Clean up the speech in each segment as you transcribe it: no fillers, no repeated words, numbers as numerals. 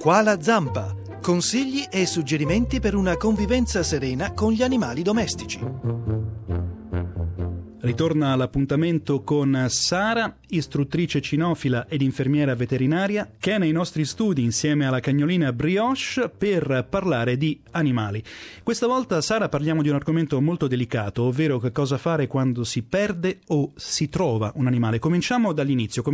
Qua la Zampa. Consigli e suggerimenti per una convivenza serena con gli animali domestici. Ritorna all'appuntamento con Sara, istruttrice cinofila ed infermiera veterinaria, che è nei nostri studi insieme alla cagnolina Brioche per parlare di animali. Questa volta, Sara, parliamo di un argomento molto delicato, ovvero che cosa fare quando si perde o si trova un animale. Cominciamo dall'inizio,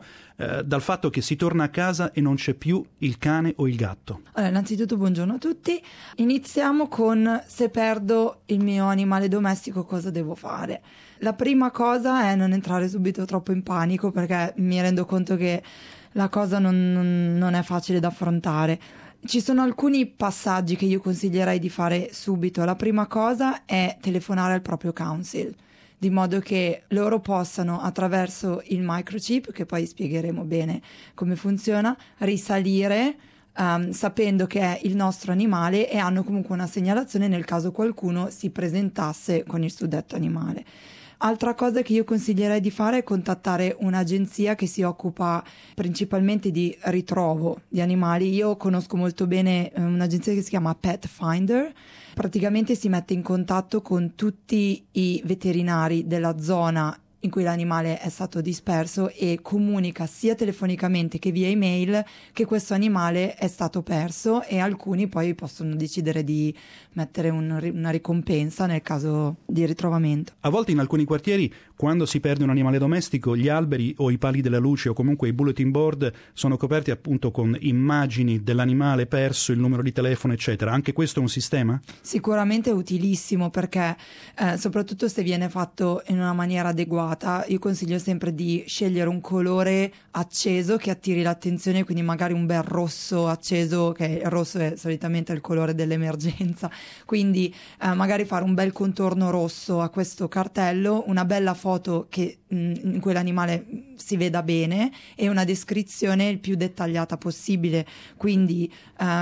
dal fatto che si torna a casa e non c'è più il cane o il gatto. Allora, innanzitutto buongiorno a tutti. Iniziamo con: se perdo il mio animale domestico cosa devo fare? La prima cosa è non entrare subito troppo in panico, perché mi rendo conto che la cosa non è facile da affrontare. Ci sono alcuni passaggi che io consiglierei di fare subito. La prima cosa è telefonare al proprio council, di modo che loro possano, attraverso il microchip, che poi spiegheremo bene come funziona, risalire sapendo che è il nostro animale, e hanno comunque una segnalazione nel caso qualcuno si presentasse con il suddetto animale. Altra cosa che io consiglierei di fare è contattare un'agenzia che si occupa principalmente di ritrovo di animali. Io conosco molto bene un'agenzia che si chiama Pet Finder. Praticamente si mette in contatto con tutti i veterinari della zona in cui l'animale è stato disperso e comunica sia telefonicamente che via email che questo animale è stato perso, e alcuni poi possono decidere di mettere una ricompensa nel caso di ritrovamento. A volte in alcuni quartieri, quando si perde un animale domestico, gli alberi o i pali della luce o comunque i bulletin board sono coperti appunto con immagini dell'animale perso, il numero di telefono, eccetera. Anche questo è un sistema? Sicuramente è utilissimo, perché soprattutto se viene fatto in una maniera adeguata. Io consiglio sempre di scegliere un colore acceso che attiri l'attenzione, quindi magari un bel rosso acceso, che il rosso è solitamente il colore dell'emergenza, quindi magari fare un bel contorno rosso a questo cartello, una bella foto in cui l'animale si veda bene e una descrizione il più dettagliata possibile, quindi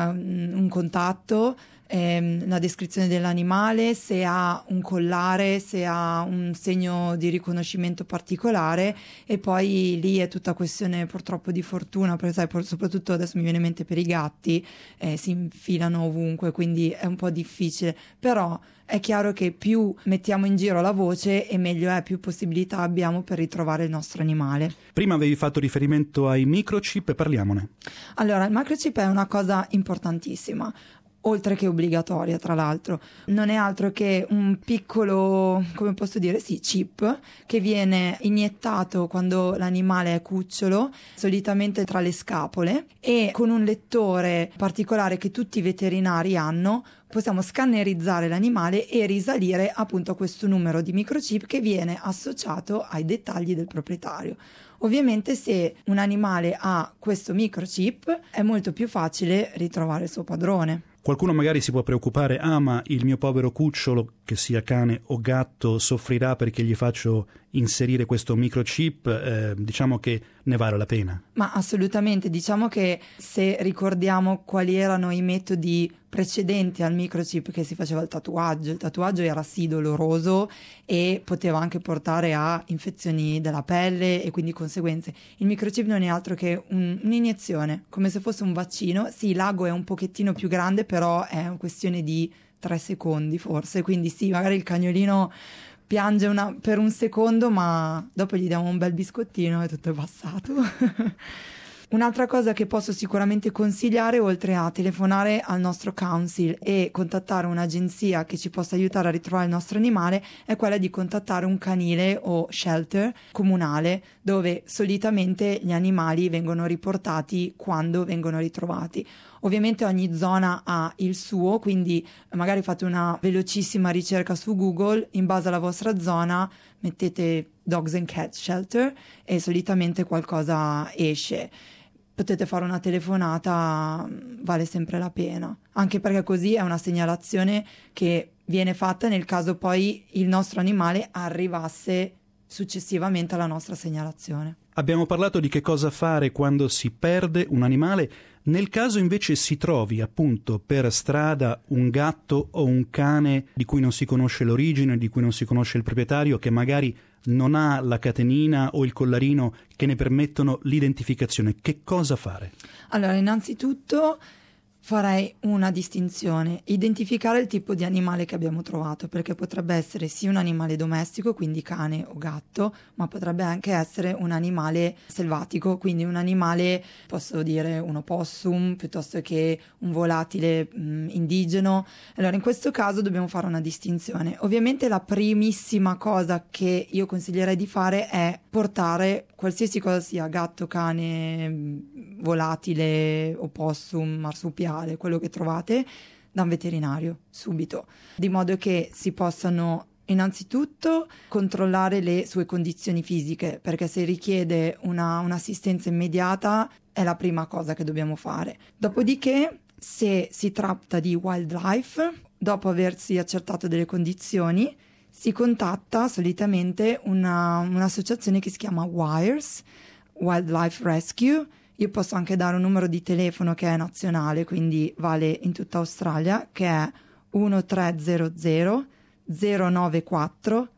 un contatto, la descrizione dell'animale, se ha un collare, se ha un segno di riconoscimento particolare, e poi lì è tutta questione purtroppo di fortuna, perché sai, soprattutto adesso mi viene in mente per i gatti, si infilano ovunque, quindi è un po' difficile, però è chiaro che più mettiamo in giro la voce e meglio è, più possibilità abbiamo per ritrovare il nostro animale. Prima avevi fatto riferimento ai microchip, parliamone. Allora, il microchip è una cosa importantissima, oltre che obbligatoria, tra l'altro. Non è altro che un piccolo, come posso dire, chip che viene iniettato quando l'animale è cucciolo, solitamente tra le scapole, e con un lettore particolare che tutti i veterinari hanno possiamo scannerizzare l'animale e risalire appunto a questo numero di microchip che viene associato ai dettagli del proprietario. Ovviamente se un animale ha questo microchip è molto più facile ritrovare il suo padrone. Qualcuno magari si può preoccupare: ma il mio povero cucciolo, che sia cane o gatto, soffrirà perché gli faccio inserire questo microchip. Diciamo che ne vale la pena. Ma assolutamente, diciamo che se ricordiamo quali erano i metodi precedenti al microchip, che si faceva il tatuaggio era sì doloroso e poteva anche portare a infezioni della pelle e quindi conseguenze. Il microchip non è altro che un'iniezione, come se fosse un vaccino. Sì, l'ago è un pochettino più grande, però è una questione di 3 secondi forse, quindi sì, magari il cagnolino piange per un secondo, ma dopo gli diamo un bel biscottino e tutto è passato. Un'altra cosa che posso sicuramente consigliare, oltre a telefonare al nostro council e contattare un'agenzia che ci possa aiutare a ritrovare il nostro animale, è quella di contattare un canile o shelter comunale, dove solitamente gli animali vengono riportati quando vengono ritrovati. Ovviamente ogni zona ha il suo, quindi magari fate una velocissima ricerca su Google, in base alla vostra zona mettete Dogs and Cats Shelter e solitamente qualcosa esce. Potete fare una telefonata, vale sempre la pena, anche perché così è una segnalazione che viene fatta nel caso poi il nostro animale arrivasse successivamente alla nostra segnalazione. Abbiamo parlato di che cosa fare quando si perde un animale. Nel caso invece si trovi appunto per strada un gatto o un cane di cui non si conosce l'origine, di cui non si conosce il proprietario, che magari non ha la catenina o il collarino che ne permettono l'identificazione, che cosa fare? Allora, innanzitutto farei una distinzione: identificare il tipo di animale che abbiamo trovato, perché potrebbe essere sia un animale domestico, quindi cane o gatto, ma potrebbe anche essere un animale selvatico, quindi un animale, posso dire un opossum, piuttosto che un volatile indigeno. Allora, in questo caso dobbiamo fare una distinzione. Ovviamente la primissima cosa che io consiglierei di fare è portare qualsiasi cosa sia gatto, cane, volatile, opossum, marsupiale, quello che trovate, da un veterinario subito, di modo che si possano innanzitutto controllare le sue condizioni fisiche, perché se richiede un'assistenza immediata è la prima cosa che dobbiamo fare. Dopodiché, se si tratta di wildlife, dopo aversi accertato delle condizioni, si contatta solitamente un'associazione che si chiama WIRES, Wildlife Rescue. Io posso anche dare un numero di telefono che è nazionale, quindi vale in tutta Australia, che è 1300 094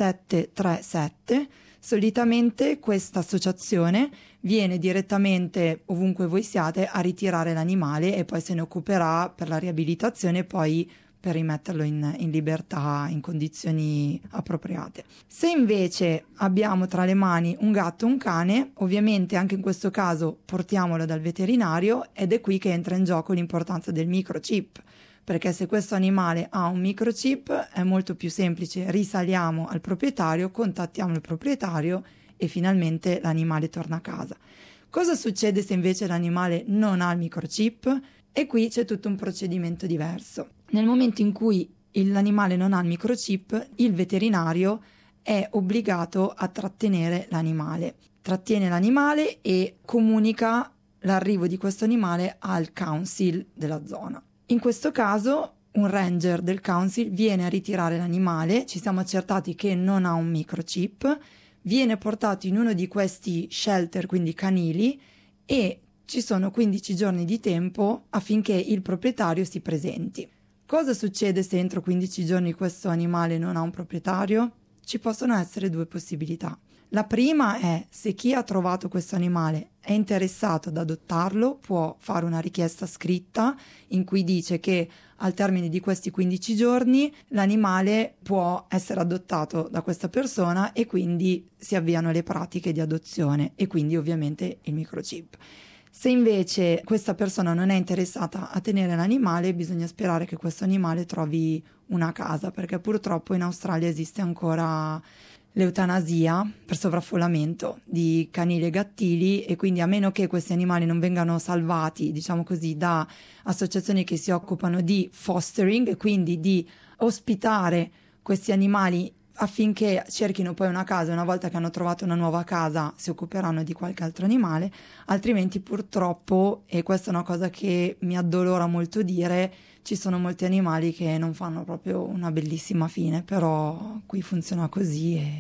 737. Solitamente questa associazione viene direttamente ovunque voi siate a ritirare l'animale e poi se ne occuperà per la riabilitazione e poi per rimetterlo in libertà in condizioni appropriate. Se invece abbiamo tra le mani un gatto o un cane, ovviamente anche in questo caso portiamolo dal veterinario, ed è qui che entra in gioco l'importanza del microchip, perché se questo animale ha un microchip è molto più semplice: risaliamo al proprietario, contattiamo il proprietario e finalmente l'animale torna a casa. Cosa succede se invece l'animale non ha il microchip? E qui c'è tutto un procedimento diverso. Nel momento in cui l'animale non ha il microchip, il veterinario è obbligato a trattenere l'animale. Trattiene l'animale e comunica l'arrivo di questo animale al council della zona. In questo caso un ranger del council viene a ritirare l'animale, ci siamo accertati che non ha un microchip, viene portato in uno di questi shelter, quindi canili, e ci sono 15 giorni di tempo affinché il proprietario si presenti. Cosa succede se entro 15 giorni questo animale non ha un proprietario? Ci possono essere due possibilità. La prima è: se chi ha trovato questo animale è interessato ad adottarlo, può fare una richiesta scritta in cui dice che al termine di questi 15 giorni l'animale può essere adottato da questa persona e quindi si avviano le pratiche di adozione e quindi ovviamente il microchip. Se invece questa persona non è interessata a tenere l'animale, bisogna sperare che questo animale trovi una casa, perché purtroppo in Australia esiste ancora l'eutanasia per sovraffollamento di canili e gattili, e quindi a meno che questi animali non vengano salvati, diciamo così, da associazioni che si occupano di fostering, quindi di ospitare questi animali affinché cerchino poi una casa, una volta che hanno trovato una nuova casa si occuperanno di qualche altro animale, altrimenti purtroppo, e questa è una cosa che mi addolora molto dire, ci sono molti animali che non fanno proprio una bellissima fine, però qui funziona così e...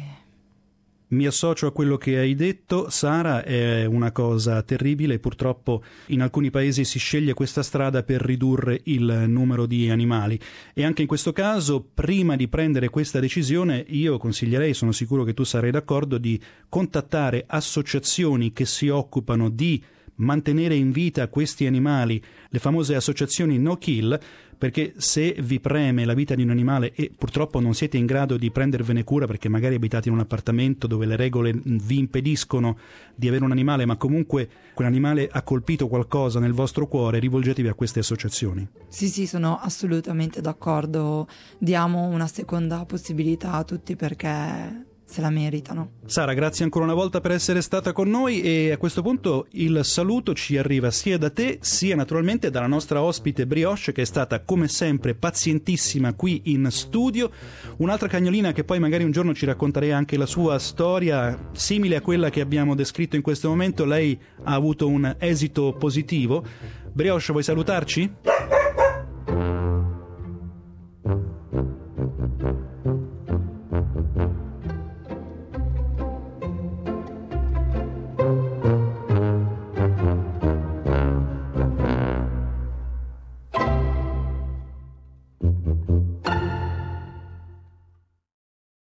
Mi associo a quello che hai detto, Sara, è una cosa terribile. Purtroppo in alcuni paesi si sceglie questa strada per ridurre il numero di animali e anche in questo caso, prima di prendere questa decisione, io consiglierei, sono sicuro che tu sarai d'accordo, di contattare associazioni che si occupano di mantenere in vita questi animali, le famose associazioni no kill, perché se vi preme la vita di un animale e purtroppo non siete in grado di prendervene cura perché magari abitate in un appartamento dove le regole vi impediscono di avere un animale, ma comunque quell'animale ha colpito qualcosa nel vostro cuore, rivolgetevi a queste associazioni. Sì, sono assolutamente d'accordo, diamo una seconda possibilità a tutti perché se la meritano. Sara, grazie ancora una volta per essere stata con noi e a questo punto il saluto ci arriva sia da te sia naturalmente dalla nostra ospite Brioche, che è stata come sempre pazientissima qui in studio, un'altra cagnolina che poi magari un giorno ci racconterà anche la sua storia simile a quella che abbiamo descritto in questo momento. Lei ha avuto un esito positivo. Brioche, vuoi salutarci?